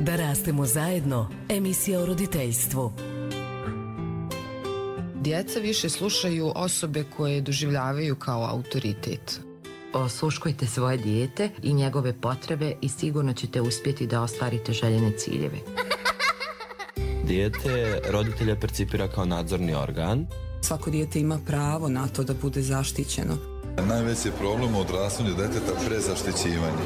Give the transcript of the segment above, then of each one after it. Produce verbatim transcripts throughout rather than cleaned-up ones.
Da rastemo zajedno, emisija o roditeljstvu. Djeca više slušaju osobe koje doživljavaju kao autoritet. Osluškujte svoje dijete i njegove potrebe i sigurno ćete uspjeti da ostvarite željene ciljeve. Dijete roditelja percipira kao nadzorni organ. Svako dijete ima pravo na to da bude zaštićeno. Najveći problem u odrastanju djeteta prezaštićivanje.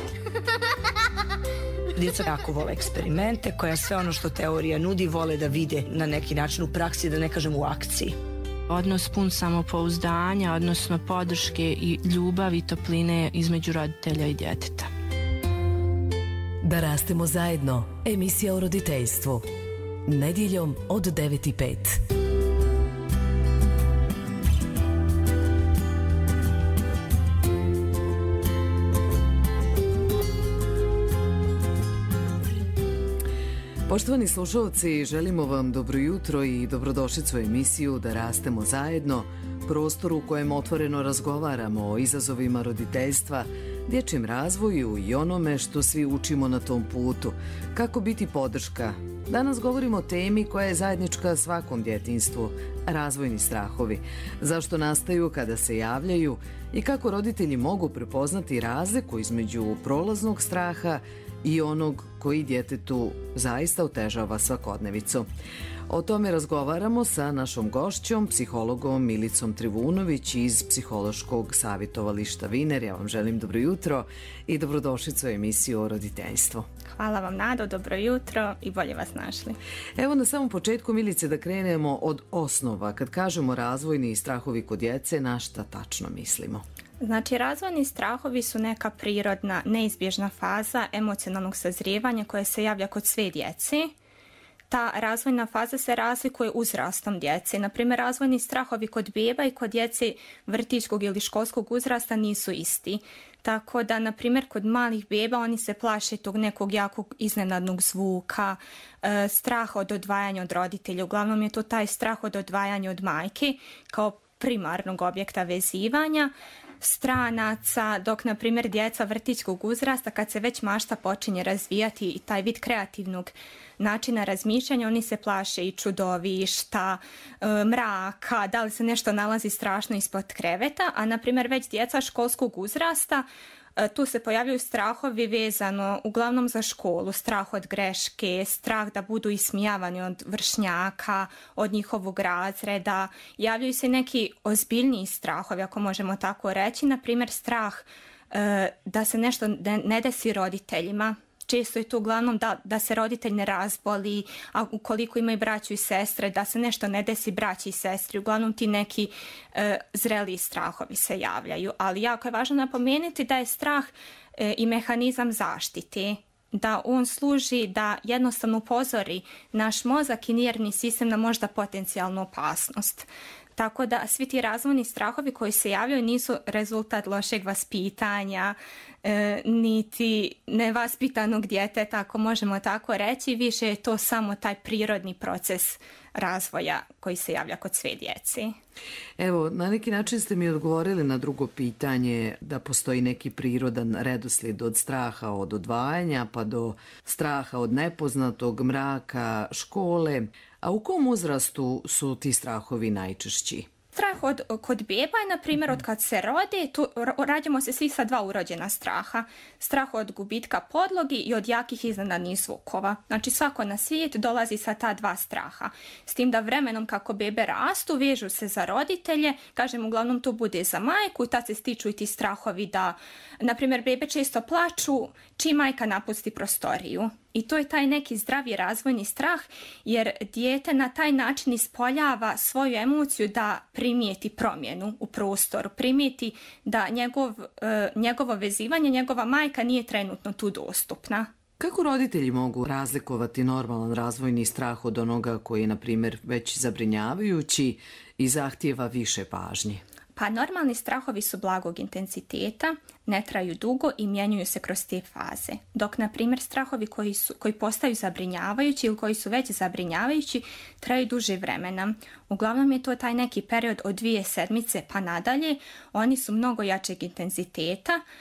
Djeca jako vole eksperimente, koja sve ono što teorija nudi vole da vide na neki način u praksi, da ne kažem u akciji. Odnos pun samopouzdanja, odnosno podrške i ljubavi i topline između roditelja i djeteta. Da rastemo zajedno, emisija o roditeljstvu. Nedjeljom od devet i pet. Poštovani slušalci, želimo vam dobro jutro i dobrodošlicu u emisiju Da rastemo zajedno, prostor u kojem otvoreno razgovaramo o izazovima roditeljstva, dječjem razvoju i onome što svi učimo na tom putu. Kako biti podrška? Danas govorimo o temi koja je zajednička svakom djetinjstvu, razvojni strahovi. Zašto nastaju, kada se javljaju i kako roditelji mogu prepoznati razliku između prolaznog straha i onog koji djetetu zaista otežava svakodnevicu. O tome razgovaramo sa našom gošćom, psihologom Milicom Trivunović iz Psihološkog savjetovališta Viner. Ja vam želim dobro jutro i dobrodošlicu u emisiju o roditeljstvu. Hvala vam, Nado, dobro jutro i bolje vas našli. Evo na samom početku, Milice, da krenemo od osnova. Kad kažemo razvojni strahovi kod djece, na šta tačno mislimo? Znači, razvojni strahovi su neka prirodna, neizbježna faza emocionalnog sazrijevanja koja se javlja kod sve djece. Ta razvojna faza se razlikuje uzrastom djece. Naprimjer, razvojni strahovi kod beba i kod djece vrtićkog ili školskog uzrasta nisu isti. Tako da, na primjer, kod malih beba oni se plaše tog nekog jakog iznenadnog zvuka, e, strah od odvajanja od roditelja. Uglavnom je to taj strah od odvajanja od majke kao primarnog objekta vezivanja, stranaca, dok, na primjer, djeca vrtićkog uzrasta, kad se već mašta počinje razvijati i taj vid kreativnog načina razmišljanja, oni se plaše i čudovišta, mraka, da li se nešto nalazi strašno ispod kreveta, a, na primjer, već djeca školskog uzrasta, tu se pojavljaju strahovi vezano uglavnom za školu, strah od greške, strah da budu ismijavani od vršnjaka, od njihovog razreda. Javljaju se neki ozbiljniji strahovi, ako možemo tako reći, na primjer strah e, da se nešto ne desi roditeljima. Često je to uglavnom da, da se roditelj ne razboli, a ukoliko imaju braću i sestre, da se nešto ne desi braći i sestri. Uglavnom ti neki e, zreliji strahovi se javljaju. Ali jako je važno napomenuti da je strah e, i mehanizam zaštite, da on služi da jednostavno upozori naš mozak i nervni sistem na možda potencijalnu opasnost. Tako da svi ti razvojni strahovi koji se javljaju nisu rezultat lošeg vaspitanja, e, niti nevaspitanog djeteta, ako možemo tako reći. Više je to samo taj prirodni proces razvoja koji se javlja kod sve djece. Evo, na neki način ste mi odgovorili na drugo pitanje, da postoji neki prirodan redoslijed od straha od odvajanja pa do straha od nepoznatog, mraka, škole. A u kom uzrastu su ti strahovi najčešći? Strah od, kod beba je, na primjer, od kad se rode, tu rađamo se svi sa dva urođena straha. Strah od gubitka podlogi i od jakih iznenadnih zvukova. Znači, svako na svijet dolazi sa ta dva straha. S tim da vremenom kako bebe rastu, vežu se za roditelje, kažem, uglavnom to bude za majku i tad se stiču i ti strahovi da, na primjer, bebe često plaču čim majka napusti prostoriju. I to je taj neki zdravi razvojni strah, jer dijete na taj način ispoljava svoju emociju da primijeti promjenu u prostoru, primijeti da njegov, e, njegovo vezivanje, njegova majka nije trenutno tu dostupna. Kako roditelji mogu razlikovati normalan razvojni strah od onoga koji je, na primjer, već zabrinjavajući i zahtijeva više pažnje? Pa normalni strahovi su blagog intenziteta, ne traju dugo i mijenjaju se kroz te faze. Dok, na primjer, strahovi koji, su, koji postaju zabrinjavajući ili koji su već zabrinjavajući traju duže vremena. Uglavnom je to taj neki period od dvije sedmice pa nadalje. Oni su mnogo jačeg intenziteta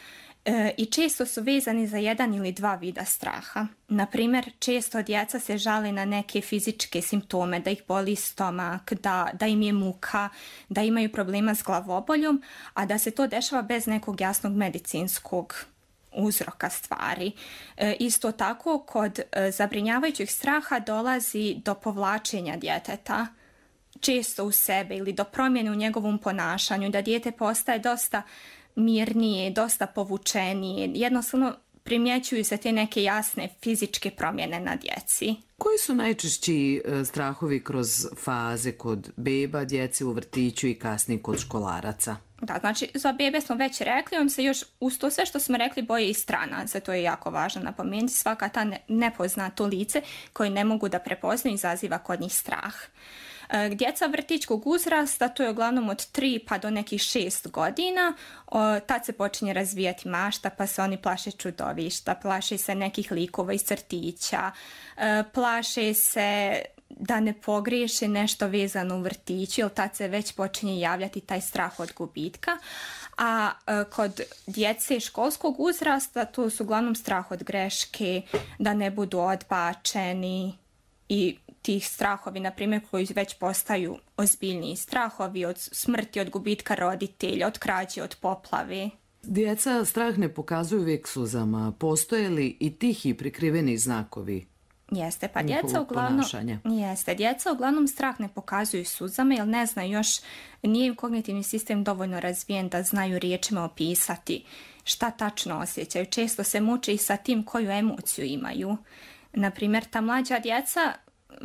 e, i često su vezani za jedan ili dva vida straha. Na primjer, često djeca se žale na neke fizičke simptome, da ih boli stomak, da, da im je muka, da imaju problema s glavoboljom, a da se to dešava bez nekog jasnog medicinskog uzroka stvari. E, isto tako, kod e, zabrinjavajućih straha dolazi do povlačenja djeteta često u sebe ili do promjene u njegovom ponašanju, da dijete postaje dosta mirnije, dosta povučenije. Jednostavno primjećuju se te neke jasne fizičke promjene na djeci. Koji su najčešći e, strahovi kroz faze kod beba, djece u vrtiću i kasnije kod školaraca? Da, znači za bebe smo već rekli, on se još uz to sve što smo rekli boje i stranaca, to je jako važno napomenuti. Svaka ta ne, nepoznato lice koje ne mogu da prepoznaju izaziva kod njih strah. E, djeca vrtićkog uzrasta, to je uglavnom od tri pa do nekih šest godina, o, tad se počinje razvijati mašta, pa se oni plaše čudovišta, plaše se nekih likova iz crtića, e, plaše se da ne pogriješe nešto vezano u vrtiću, jer tad se već počinje javljati taj strah od gubitka. A e, kod djece školskog uzrasta to su uglavnom strah od greške, da ne budu odbačeni i tih strahovi, na primjer, koji već postaju ozbiljniji strahovi od smrti, od gubitka roditelja, od krađe, od poplave. Djeca strah ne pokazuju uvijek suzama. Postoje li i tihi prikriveni znakovi? Jeste, pa djeca uglavnom, jeste, djeca uglavnom strah ne pokazuju suzama jer ne znaju još, nije im kognitivni sistem dovoljno razvijen da znaju riječima opisati šta tačno osjećaju. Često se muče i sa tim koju emociju imaju. Naprimjer, ta mlađa djeca,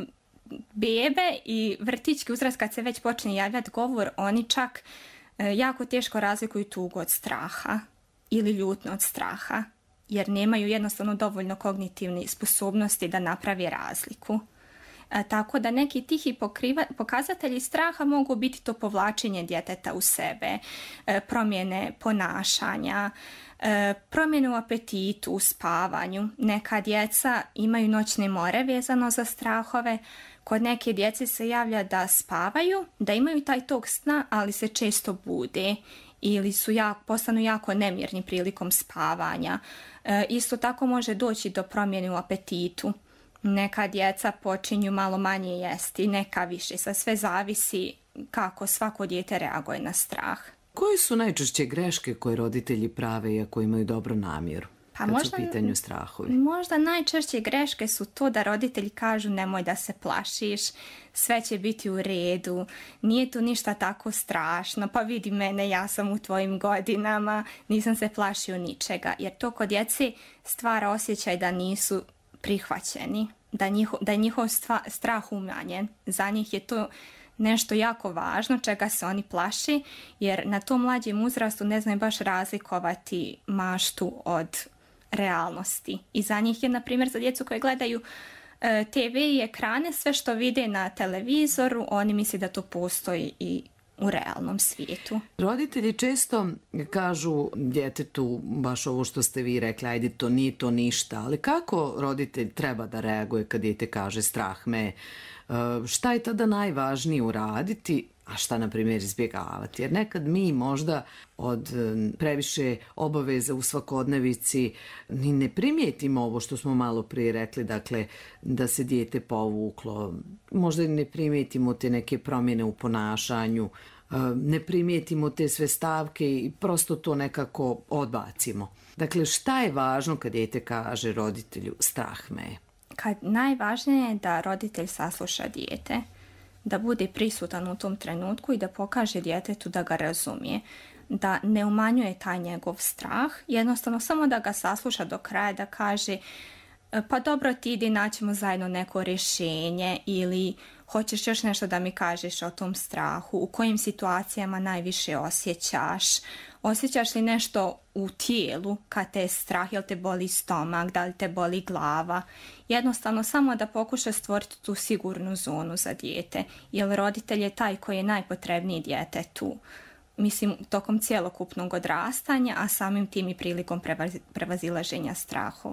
bebe i vrtićki uzrast kad se već počne javljati govor, oni čak e, jako teško razlikuju tugu od straha ili ljutnu od straha, jer nemaju jednostavno dovoljno kognitivne sposobnosti da napravi razliku. E, tako da neki tihi pokriva, pokazatelji straha mogu biti to povlačenje djeteta u sebe, e, promjene ponašanja, e, promjene u apetitu, u spavanju. Neka djeca imaju noćne more vezano za strahove. Kod neke djece se javlja da spavaju, da imaju taj tok sna, ali se često bude ili su jako, postanu jako nemirni prilikom spavanja. E, isto tako može doći do promjene u apetitu. Neka djeca počinju malo manje jesti, neka više. Sa sve zavisi kako svako dijete reaguje na strah. Koje su najčešće greške koje roditelji prave iako imaju dobru namjeru? Pa kad možda, su u pitanju strahovi? Možda najčešće greške su to da roditelji kažu nemoj da se plašiš, sve će biti u redu, nije tu ništa tako strašno, pa vidi mene, ja sam u tvojim godinama, nisam se plašio ničega. Jer to kod djece stvara osjećaj da nisu prihvaćeni, da, njiho, da je njihov stva, strah umanjen. Za njih je to nešto jako važno čega se oni plaši, jer na tom mlađem uzrastu ne znaju baš razlikovati maštu od realnosti. I za njih je, na primjer, za djecu koje gledaju e, te ve i ekrane, sve što vide na televizoru, oni misle da to postoji i u realnom svijetu. Roditelji često kažu djetetu baš ovo što ste vi rekli, ajde to nije to ništa, ali kako roditelj treba da reaguje kad dijete kaže strah me? Šta je tada najvažnije uraditi, a šta, na primjer, izbjegavati? Jer nekad mi možda od previše obaveza u svakodnevici ni ne primijetimo ovo što smo malo prije rekli, dakle, da se dijete povuklo. Možda ne primijetimo te neke promjene u ponašanju, ne primijetimo te sve stavke i prosto to nekako odbacimo. Dakle, šta je važno kad dijete kaže roditelju strah me je? Kad najvažnije je da roditelj sasluša dijete, da bude prisutan u tom trenutku i da pokaže djetetu da ga razumije, da ne umanjuje taj njegov strah, jednostavno samo da ga sasluša do kraja, da kaže pa dobro, ti idi, naćemo zajedno neko rješenje, ili hoćeš još nešto da mi kažeš o tom strahu, u kojim situacijama najviše osjećaš, osjećaš li nešto u tijelu kad te je strah, jel te boli stomak, da li te boli glava. Jednostavno samo da pokuša stvoriti tu sigurnu zonu za dijete, jer roditelj je taj koji je najpotrebniji djetetu, mislim, tokom cjelokupnog odrastanja, a samim tim i prilikom prevazilaženja strahova.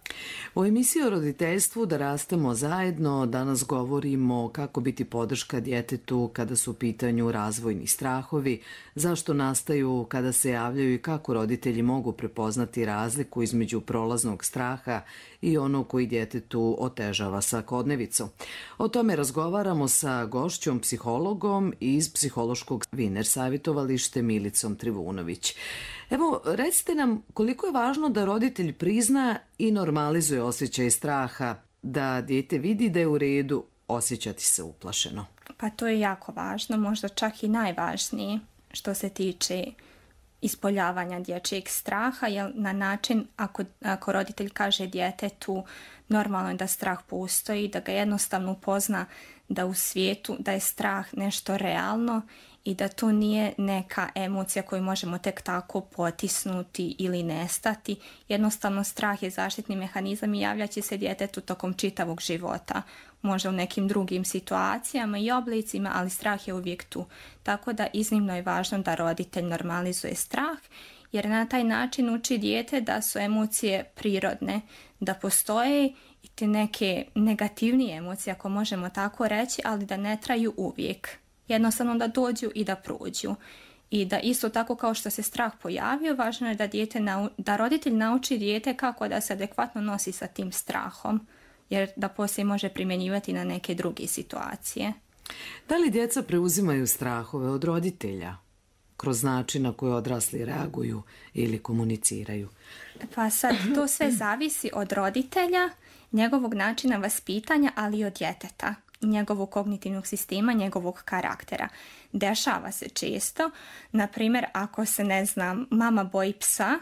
U emisiji o roditeljstvu Da rastemo zajedno danas govorimo kako biti podrška djetetu kada su u pitanju razvojni strahovi, zašto nastaju, kada se javljaju i kako roditelji mogu prepoznati razliku između prolaznog straha i onog koji djetetu otežava svakodnevicu. O tome razgovaramo sa gošćom psihologom iz psihološkog Viner savjetovalište Milicom Trivunović. Evo, recite nam koliko je važno da roditelj prizna i normalizuje osjećaj straha, da dijete vidi da je u redu osjećati se uplašeno. Pa to je jako važno, možda čak i najvažnije što se tiče ispoljavanja dječjeg straha, jer na način ako, ako roditelj kaže djetetu normalno je da strah postoji, da ga jednostavno upozna da u svijetu da je strah nešto realno i da to nije neka emocija koju možemo tek tako potisnuti ili nestati. Jednostavno strah je zaštitni mehanizam i javljat će se djetetu tokom čitavog života. Možda u nekim drugim situacijama i oblicima, ali strah je uvijek tu. Tako da iznimno je važno da roditelj normalizuje strah, jer na taj način uči dijete da su emocije prirodne, da postoje i te neke negativnije emocije, ako možemo tako reći, ali da ne traju uvijek. Jednostavno da dođu i da prođu. I da isto tako kao što se strah pojavio, važno je da, dijete, da roditelj nauči dijete kako da se adekvatno nosi sa tim strahom, jer da poslije može primjenjivati na neke druge situacije. Da li djeca preuzimaju strahove od roditelja kroz način na koji odrasli reaguju ili komuniciraju? Pa sad to sve zavisi od roditelja, njegovog načina vaspitanja, ali i od djeteta, njegovog kognitivnog sistema, njegovog karaktera. Dešava se često, na primjer ako se, ne znam, mama boji psa,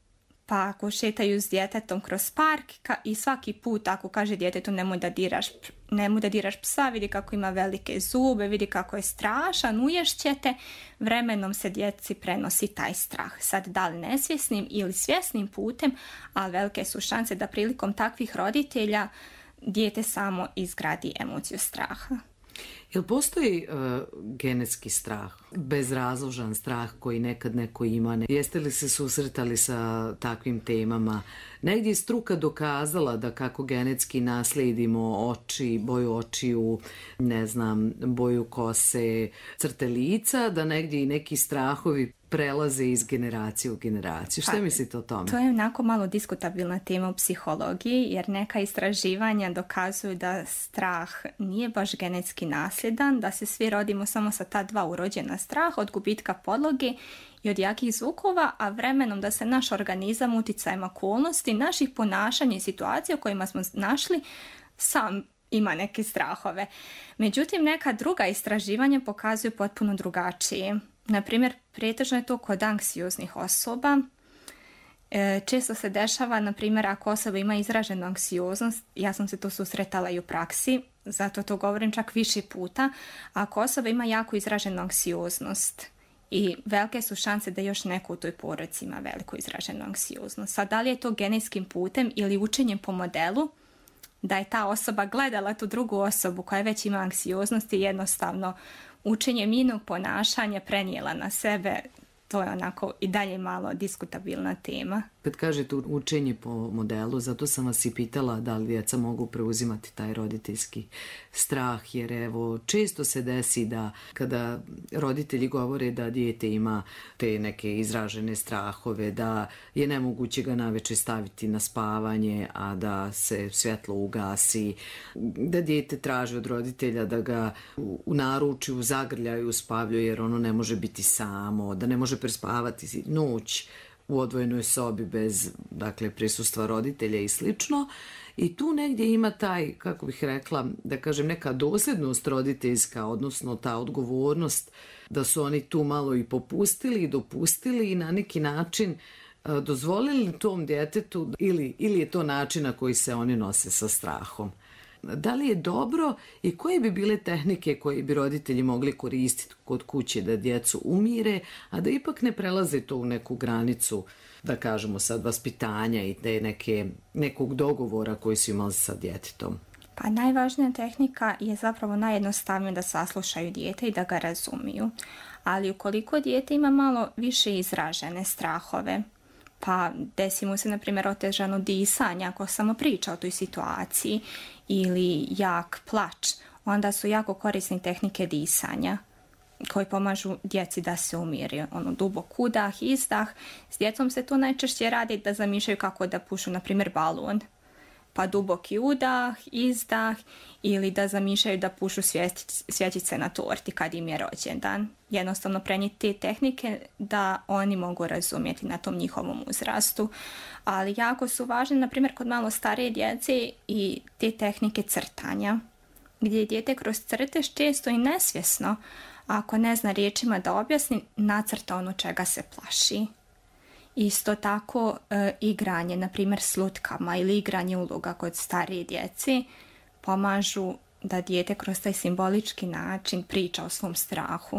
pa ako šetaju s djetetom kroz park i svaki put ako kaže djetetu nemoj da diraš, nemoj da diraš psa, vidi kako ima velike zube, vidi kako je strašan, uješćete, vremenom se djeci prenosi taj strah. Sad da li nesvjesnim ili svjesnim putem, ali velike su šanse da prilikom takvih roditelja dijete samo izgradi emociju straha. Jel postoji uh, genetski strah, bezrazložan strah koji nekad neko ima? Jeste li se susretali sa takvim temama? Negdje je struka dokazala da kako genetski naslijedimo oči, boju očiju, ne znam, boju kose, crte lica, da negdje i neki strahovi prelaze iz generacije u generaciju. Šta pa, mislite o tome? To je onako malo diskutabilna tema u psihologiji, jer neka istraživanja dokazuju da strah nije baš genetski nasljedan, da se svi rodimo samo sa ta dva urođena strah od gubitka podloge i od jakih zvukova, a vremenom da se naš organizam uticajem okolnosti, naših ponašanja i situacija u kojima smo našli, sam ima neke strahove. Međutim, neka druga istraživanja pokazuju potpuno drugačije. Na primjer, pretežno je to kod anksioznih osoba. E, često se dešava, na primjer, ako osoba ima izraženu anksioznost, ja sam se to susretala i u praksi, zato to govorim čak više puta, ako osoba ima jako izraženu anksioznost i velike su šanse da još neko u toj porodici ima veliko izraženu anksioznost. Sad, da li je to genetskim putem ili učenjem po modelu, da je ta osoba gledala tu drugu osobu koja već ima anksioznost i jednostavno učenje minog ponašanja prenijela na sebe, to je onako i dalje malo diskutabilna tema. Kad kažete učenje po modelu, zato sam vas i pitala da li djeca mogu preuzimati taj roditeljski strah, jer evo često se desi da kada roditelji govore da dijete ima te neke izražene strahove, da je nemoguće ga navečer staviti na spavanje, a da se svjetlo ugasi, da dijete traži od roditelja da ga u naručju zagrljaju, uspavljaju jer ono ne može biti samo, da ne može prespavati noć u odvojenoj sobi bez, dakle, prisustva roditelja i slično. I tu negdje ima taj, kako bih rekla, da kažem, neka dosljednost roditeljska, odnosno ta odgovornost da su oni tu malo i popustili i dopustili i na neki način uh, dozvolili tom djetetu ili, ili je to način na koji se oni nose sa strahom. Da li je dobro i koje bi bile tehnike koje bi roditelji mogli koristiti kod kuće da djecu umire, a da ipak ne prelaze to u neku granicu, da kažemo sad, vaspitanja i te neke, nekog dogovora koji su imali sa djetetom? Pa najvažnija tehnika je zapravo najjednostavnije da saslušaju dijete i da ga razumiju. Ali ukoliko dijete ima malo više izražene strahove, pa desi mu se, na primjer, otežano disanje ako samo priča o toj situaciji ili jak plač, onda su jako korisne tehnike disanja koji pomažu djeci da se umiri. Ono, dubok udah, izdah. S djecom se to najčešće radi da zamišljaju kako da pušu, na primjer, balon. Pa duboki udah, izdah, ili da zamišljaju da pušu svjetice na torti kad im je rođendan. Jednostavno prenijeti te tehnike da oni mogu razumjeti na tom njihovom uzrastu. Ali jako su važne, na primjer, kod malo starije djece i te tehnike crtanja, gdje dijete kroz crtež često i nesvjesno, ako ne zna riječima da objasni, nacrta ono čega se plaši. Isto tako e, igranje, na primjer s lutkama ili igranje uloga kod starije djece pomažu da dijete kroz taj simbolički način priča o svom strahu,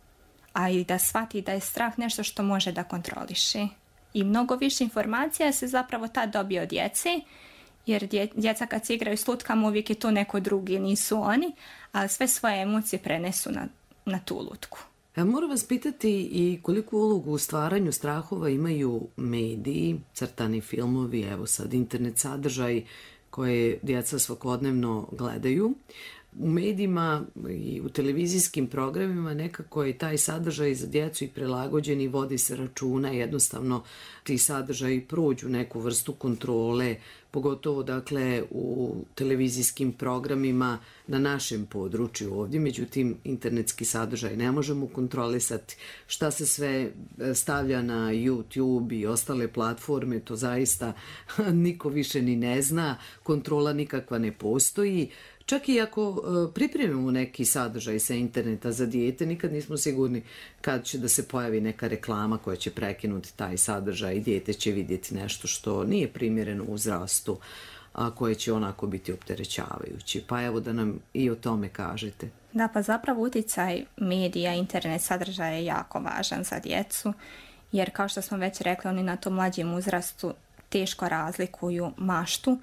a i da shvati da je strah nešto što može da kontroliše. I mnogo više informacija se zapravo tad dobije od djece, jer dje, djeca kad se igraju s lutkama uvijek je to neko drugi, nisu oni, ali sve svoje emocije prenesu na, na tu lutku. Ja moram vas pitati i koliku ulogu u stvaranju strahova imaju mediji, crtani filmovi, evo sad internet sadržaj koje djeca svakodnevno gledaju. U medijima i u televizijskim programima nekako je taj sadržaj za djecu i prilagođen i vodi se računa, jednostavno ti sadržaji prođu neku vrstu kontrole, pogotovo dakle u televizijskim programima na našem području ovdje, međutim internetski sadržaj ne možemo kontrolisati. Šta se sve stavlja na YouTube i ostale platforme, to zaista niko više ni ne zna, kontrola nikakva ne postoji. Čak i ako pripremimo neki sadržaj sa interneta za dijete, nikad nismo sigurni kad će da se pojavi neka reklama koja će prekinuti taj sadržaj i dijete će vidjeti nešto što nije primjereno uzrastu, a koje će onako biti opterećavajući. Pa evo da nam i o tome kažete. Da, pa zapravo utjecaj medija, internet sadržaja je jako važan za djecu, jer kao što smo već rekli, oni na tom mlađem uzrastu teško razlikuju maštu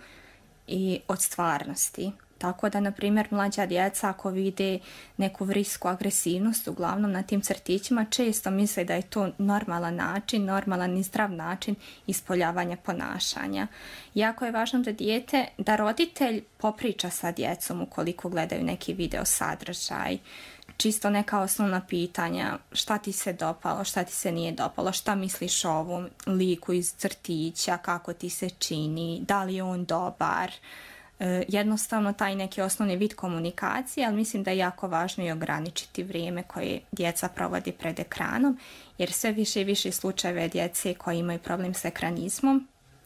i od stvarnosti. Tako da, na primjer, mlađa djeca ako vide neku vrisku agresivnost, uglavnom na tim crtićima, često misle da je to normalan način, normalan i zdrav način ispoljavanja ponašanja. Jako je važno da dijete, da roditelj popriča sa djecom ukoliko gledaju neki video sadržaj, čisto neka osnovna pitanja, šta ti se dopalo, šta ti se nije dopalo, šta misliš o ovom liku iz crtića, kako ti se čini, da li je on dobar. Jednostavno taj neki osnovni vid komunikacije, ali mislim da je jako važno i ograničiti vrijeme koje djeca provodi pred ekranom, jer sve više i više slučajeve djece koji imaju problem s ekranizmom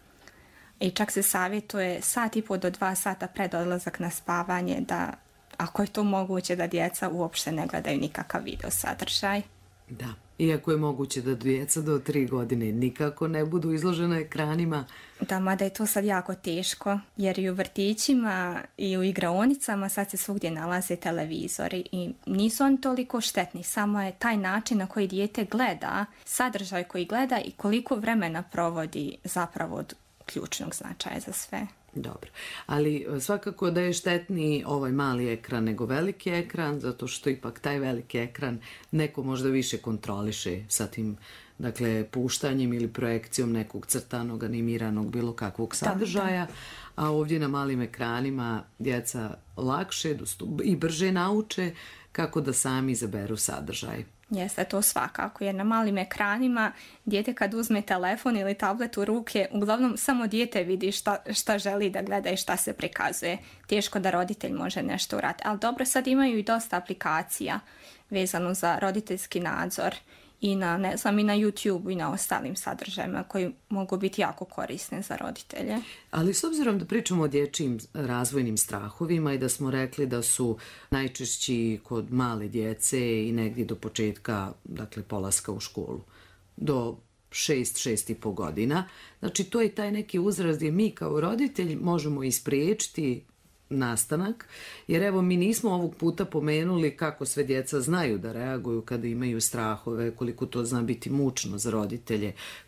i čak se savjetuje sat i pol do dva sata pred odlazak na spavanje da, ako je to moguće, da djeca uopšte ne gledaju nikakav video sadržaj. Da, iako je moguće da djeca do tri godine nikako ne budu izložena ekranima. Da, mada je to sad jako teško, jer i u vrtićima i u igraonicama sad se svugdje nalaze televizori i nisu oni toliko štetni, samo je taj način na koji dijete gleda, sadržaj koji gleda i koliko vremena provodi zapravo od ključnog značaja za sve. Dobro, ali svakako da je štetniji ovaj mali ekran nego veliki ekran, zato što ipak taj veliki ekran neko možda više kontroliše sa tim, dakle, puštanjem ili projekcijom nekog crtanog, animiranog, bilo kakvog sadržaja, a ovdje na malim ekranima djeca lakše i brže nauče kako da sami izaberu sadržaj. Jeste, to svakako, jer na malim ekranima dijete kad uzme telefon ili tablet u ruke, uglavnom samo dijete vidi šta, šta želi da gleda i šta se prikazuje. Teško da roditelj može nešto uraditi. Ali dobro, sad imaju i dosta aplikacija vezano za roditeljski nadzor i na, ne znam, i na YouTube i na ostalim sadržajima koji mogu biti jako korisne za roditelje. Ali s obzirom da pričamo o dječjim razvojnim strahovima i da smo rekli da su najčešći kod male djece i negdje do početka, dakle, polaska u školu, do šest, šest i po godina. Znači, to je taj neki uzrast gdje mi kao roditelj možemo ispriječiti nastanak, jer evo mi nismo ovog puta pomenuli kako sve djeca znaju da reaguju kada imaju strahove, koliko to zna biti mučno za roditelje,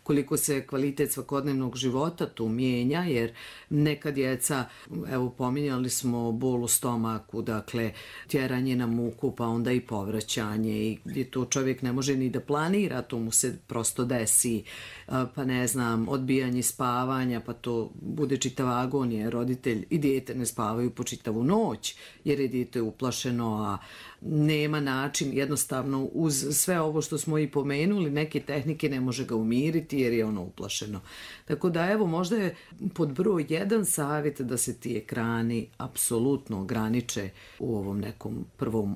koliko se kvalitet svakodnevnog života tu mijenja, jer neka djeca, evo pominjali smo bol u stomaku, dakle tjeranje na muku, pa onda i povraćanje, i gdje to čovjek ne može ni da planira, to mu se prosto desi, pa ne znam, odbijanje spavanja, pa to bude čitava agonija, roditelj i dijete ne spavaju po čitavu noć, jer je dijete uplašeno, a nema način, jednostavno uz sve ovo što smo i pomenuli, neke tehnike ne može ga umiriti jer je ono uplašeno. Tako da evo, možda je pod broj jedan savjet da se ti ekrani apsolutno ograniče u ovom nekom prvom,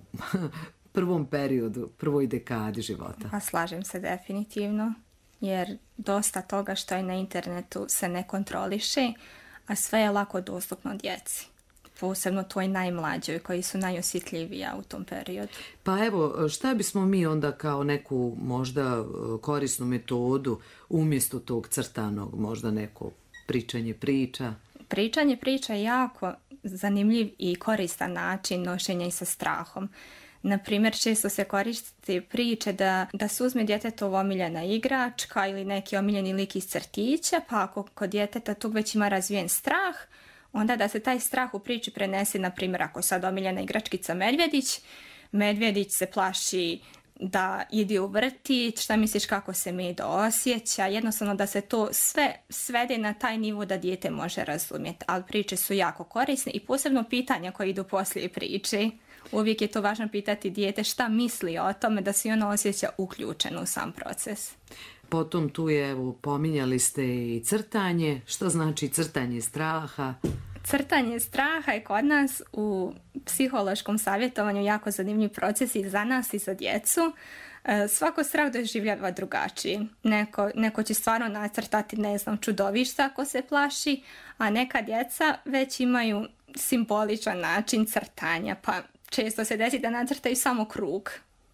prvom periodu, prvoj dekadi života. Pa slažem se definitivno, jer dosta toga što je na internetu se ne kontroliše, a sve je lako dostupno djeci. Posebno toj najmlađoj, koji su najosjetljivija u tom periodu. Pa evo, šta bismo mi onda kao neku možda korisnu metodu umjesto tog crtanog, možda neko pričanje priča? Pričanje priča je jako zanimljiv i koristan način nošenja i sa strahom. Naprimjer, često se koriste priče da, da se uzme djetetova omiljena igračka ili neki omiljeni lik iz crtića, pa ako kod djeteta tu već ima razvijen strah, onda da se taj strah u priči prenese, na primjer, ako je sad omiljena igračkica medvjedić, medvjedić se plaši da ide u vrtić, šta misliš kako se Medo osjeća, jednostavno da se to sve svede na taj nivo da dijete može razumjeti, ali priče su jako korisne i posebno pitanja koje idu poslije priče. Uvijek je to važno pitati dijete šta misli o tome, da se ono osjeća uključeno u sam proces. Potom tu je, evo, pominjali ste i crtanje. Što znači crtanje straha? Crtanje straha je kod nas u psihološkom savjetovanju jako zanimljiv proces i za nas i za djecu. Svako strah doživljava drugačiji. Neko, neko će stvarno nacrtati, ne znam, čudovišta ako se plaši, a neka djeca već imaju simboličan način crtanja, pa često se desi da nacrtaju samo krug.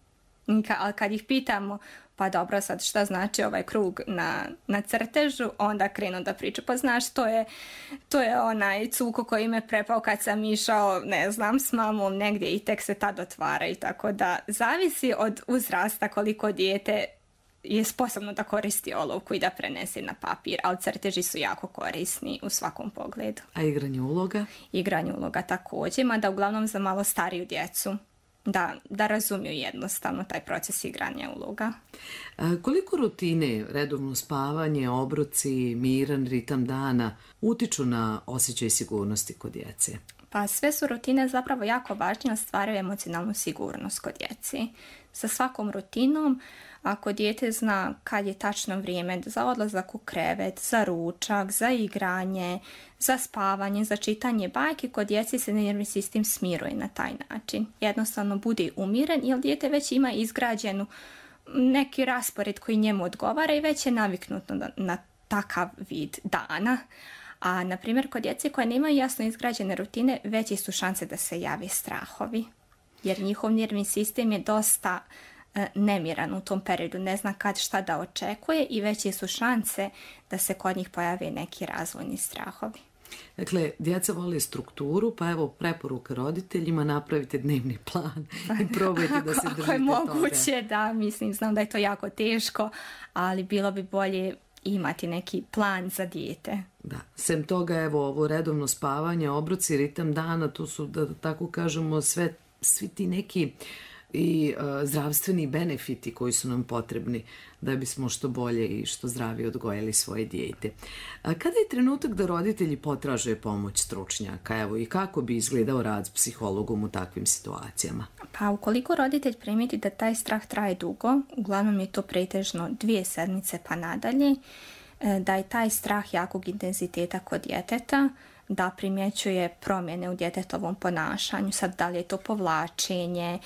Ali kad ih pitamo, pa dobro, sad šta znači ovaj krug na, na crtežu, onda krenu da priču. Pa znaš, to je, to je onaj cuko koji me prepao kad sam išao, ne znam, s mamom negdje i tek se tad otvara. I tako da zavisi od uzrasta koliko dijete je sposobno da koristi olovku i da prenese na papir, ali crteži su jako korisni u svakom pogledu. A igranje uloga? Igranje uloga također, mada uglavnom za malo stariju djecu. Da, da razumiju jednostavno taj proces igranja uloga. A koliko rutine, redovno spavanje, obroci, miran ritam dana utiču na osjećaj sigurnosti kod djece? Pa sve su rutine zapravo jako važne, stvaraju emocionalnu sigurnost kod djece. Sa svakom rutinom, ako dijete zna kad je tačno vrijeme za odlazak u krevet, za ručak, za igranje, za spavanje, za čitanje bajke, kod djece se nervni sistem smiruje na taj način. Jednostavno bude umiren jer dijete već ima izgrađenu neki raspored koji njemu odgovara i već je naviknuto na, na takav vid dana. A, na primjer, kod djece koje nemaju jasno izgrađene rutine, veće su šanse da se jave strahovi. Jer njihov nervni sistem je dosta e, nemiran u tom periodu, ne zna kad šta da očekuje i veće su šanse da se kod njih pojave neki razvojni strahovi. Dakle, djeca vole strukturu, pa evo preporuka roditeljima, napravite dnevni plan i probajte da se držite toga. Ako je moguće, da, mislim, znam da je to jako teško, ali bilo bi bolje imati neki plan za dijete. Da, sem toga, evo, ovo redovno spavanje, obroci, ritam dana, to su, da tako kažemo, sve, svi ti neki i uh, zdravstveni benefiti koji su nam potrebni da bismo što bolje i što zdravije odgojili svoje dijete. A kada je trenutak da roditelji potraže pomoć stručnjaka, evo, i kako bi izgledao rad s psihologom u takvim situacijama? Pa ukoliko roditelj primijeti da taj strah traje dugo, uglavnom je to pretežno dvije sedmice pa nadalje, da je taj strah jakog intenziteta kod djeteta, da primjećuje promjene u djetetovom ponašanju, sad da li je to povlačenje,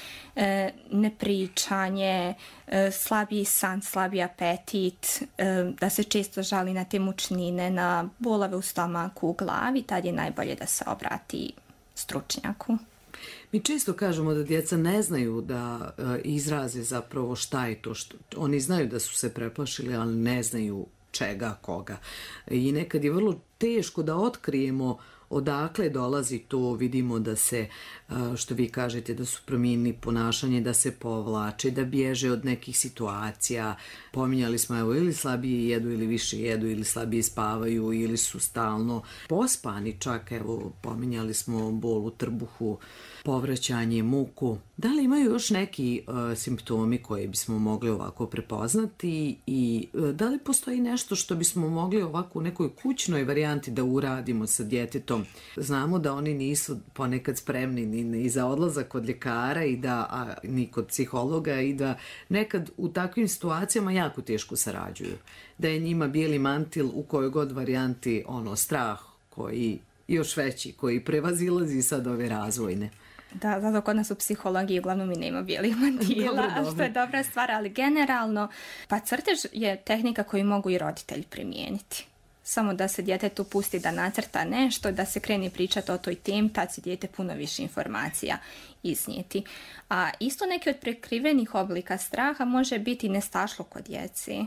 nepričanje, slabiji san, slabiji apetit, da se često žali na te mučnine, na bolove u stomaku, u glavi, tad je najbolje da se obrati stručnjaku. Mi često kažemo da djeca ne znaju da izraze zapravo šta je to. Što, oni znaju da su se preplašili, ali ne znaju čega, koga. I nekad je vrlo teško da otkrijemo Odakle dolazi to? Vidimo da se, što vi kažete, da su promijenili ponašanje, da se povlače, da bježe od nekih situacija. Pominjali smo, evo, ili slabije jedu ili više jedu, ili slabije spavaju, ili su stalno pospani čak, evo, pominjali smo bol u trbuhu, povraćanje, muku. Da li imaju još neki uh, simptomi koje bismo mogli ovako prepoznati i uh, da li postoji nešto što bismo mogli ovako u nekoj kućnoj varijanti da uradimo sa djetetom? Znamo da oni nisu ponekad spremni ni, ni za odlazak kod ljekara i da, a, ni kod psihologa i da nekad u takvim situacijama jako teško sarađuju. Da je njima bijeli mantil u kojoj god varijanti ono strah koji još veći, koji prevazilazi sad ove razvojne. Da, zato kod nas u psihologiji uglavnom mi nema bijelih mantila, dobro, dobro. Što je dobra stvar, ali generalno, pa crtež je tehnika koju mogu i roditelji primijeniti. Samo da se djetetu pusti da nacrta nešto, da se kreni pričati o toj temi, tad će dijete puno više informacija iznijeti. A isto neki od prekrivenih oblika straha može biti nestašluk kod djeci.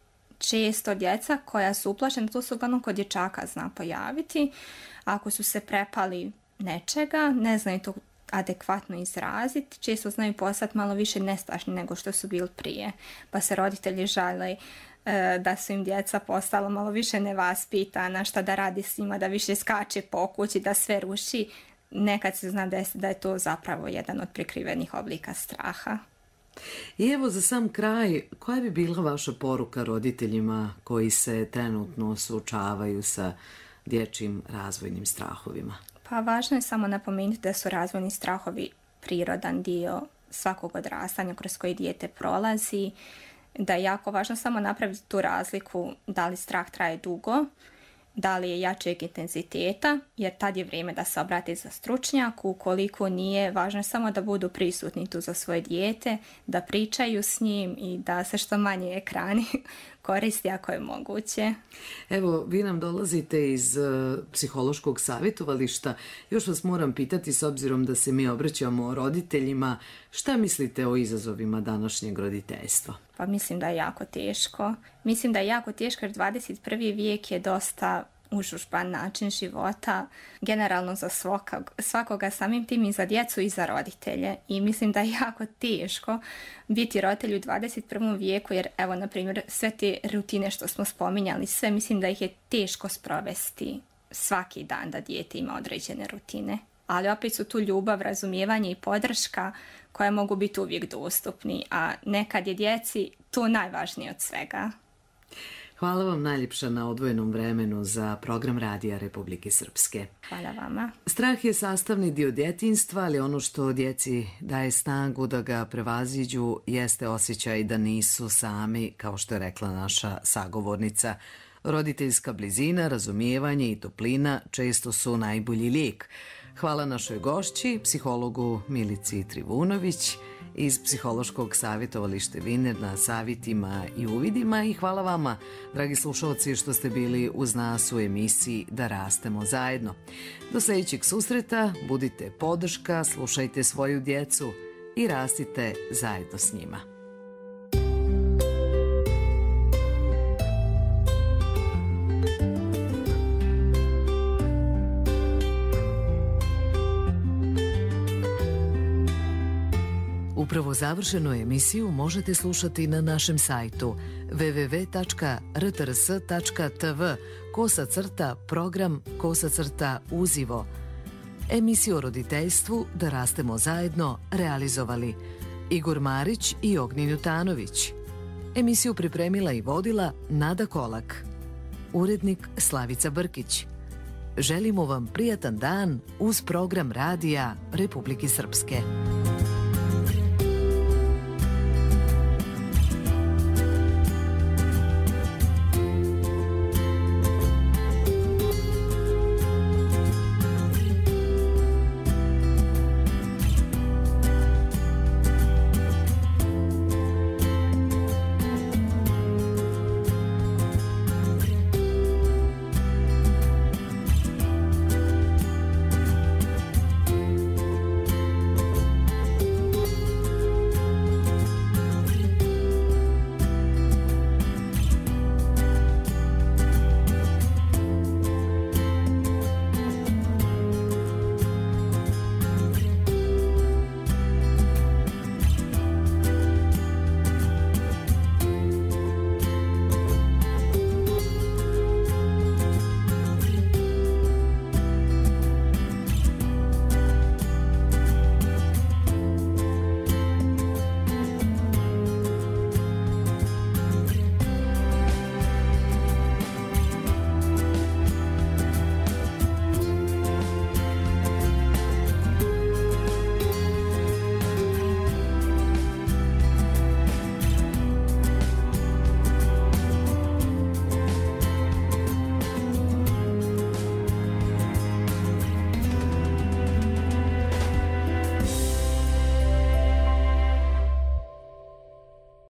Često djeca koja su uplašena, to se uglavnom kod dječaka zna pojaviti, ako su se prepali nečega, ne znaju to adekvatno izraziti, često znaju postati malo više nestašni nego što su bili prije. Pa se roditelji žale e, da su im djeca postala malo više nevaspitana, šta da radi s njima, da više skače po kući, da sve ruši. Nekad se zna desiti da je to zapravo jedan od prikrivenih oblika straha. I evo za sam kraj, koja bi bila vaša poruka roditeljima koji se trenutno suočavaju sa dječjim razvojnim strahovima? Pa važno je samo napomenuti da su razvojni strahovi prirodan dio svakog odrastanja kroz koji dijete prolazi, da je jako važno samo napraviti tu razliku da li strah traje dugo, da li je jačeg intenziteta, jer tad je vrijeme da se obrati za stručnjaku, ukoliko nije, važno je samo da budu prisutni tu za svoje dijete, da pričaju s njim i da se što manje ekrani koristi ako je moguće. Evo, vi nam dolazite iz uh, psihološkog savjetovališta. Još vas moram pitati, s obzirom da se mi obraćamo roditeljima, šta mislite o izazovima današnjeg roditeljstva? Pa mislim da je jako teško. Mislim da je jako teško jer dvadeset prvi vijek je dosta užužban način života, generalno za svakog, svakoga, samim tim i za djecu i za roditelje. I mislim da je jako teško biti roditelj u dvadeset prvom vijeku jer, evo, na primjer, sve te rutine što smo spominjali, sve mislim da ih je teško sprovesti svaki dan da dijete ima određene rutine. Ali opet su tu ljubav, razumijevanje i podrška koje mogu biti uvijek dostupni, a nekad je djeci to najvažnije od svega. Hvala vam najljepša na odvojenom vremenu za program Radija Republike Srpske. Hvala vama. Strah je sastavni dio djetinjstva, ali ono što djeci daje snagu da ga prevaziđu jeste osjećaj da nisu sami, kao što je rekla naša sagovornica. Roditeljska blizina, razumijevanje i toplina često su najbolji lijek. Hvala našoj gošći, psihologu Milici Trivunović iz Psihološkog savjetovališta Viner na savjetima i uvidima i hvala vama, dragi slušalci, što ste bili uz nas u emisiji Da rastemo zajedno. Do sljedećeg susreta, budite podrška, slušajte svoju djecu i rastite zajedno s njima. Upravo završenu emisiju možete slušati na našem sajtu w w w tačka r t r s tačka t v kosa crta program kosa crta uzivo. Emisiju o roditeljstvu Da rastemo zajedno realizovali Igor Marić i Ognjen Jutanović. Emisiju pripremila i vodila Nada Kolak. Urednik Slavica Brkić. Želimo vam prijatan dan uz program Radija Republike Srpske.